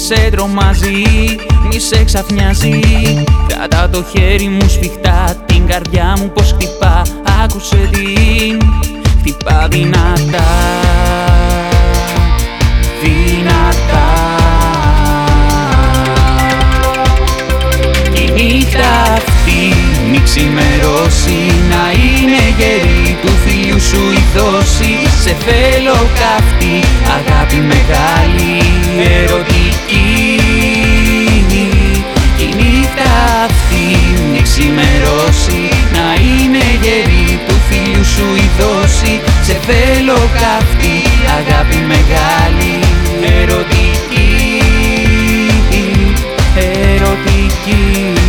σε τρομάζει, μη σε ξαφνιάζει. Κρατά το χέρι μου σφιχτά, την καρδιά μου πως χτυπά. Άκουσε την, χτυπά δυνατά, δυνατά. Η νύχτα αυτή μη ξημερώσει, να είναι γερή του φιλιού σου η δόση. Σε θέλω καυτή, αγάπη μεγάλη, ερωτική. Η νύχτα αυτή μη ξημερώσει, να είναι γερή του φιλιού σου η δόση. Σε θέλω καυτή, αγάπη μεγάλη, ερωτική, ερωτική.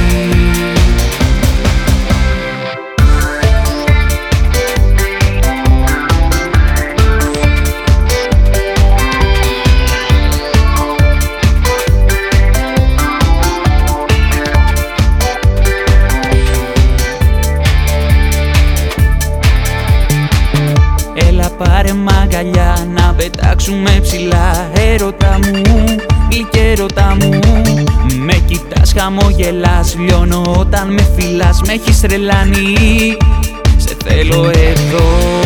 Πάρε μ' αγκαλιά να πετάξουμε ψηλά. Έρωτα μου, γλυκέρωτα μου, με κοιτάς, χαμογελάς, λιώνω όταν με φυλάς. Με έχεις τρελάνει, σε θέλω εδώ,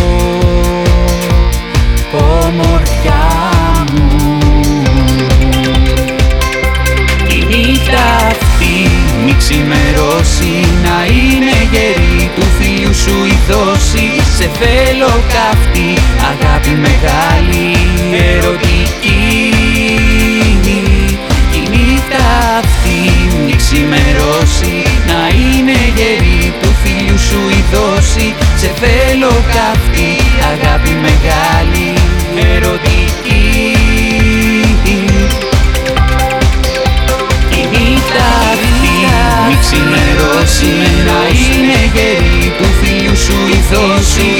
ομορφιά μου. Η νύχτα αυτή μη ξημερώσει, να είναι γερή του φιλιού σου η δόση. Σε θέλω καυτή, αγάπη μεγάλη, ερωτική. Η νύχτα αυτή μη ξημερώσει, να είναι γερή του φιλιού σου η δόση. Σε θέλω καυτή, αγάπη μεγάλη, ερωτική. Η νύχτα αυτή μη ξημερώσει, να είναι γερή του φιλιού σου η δόση.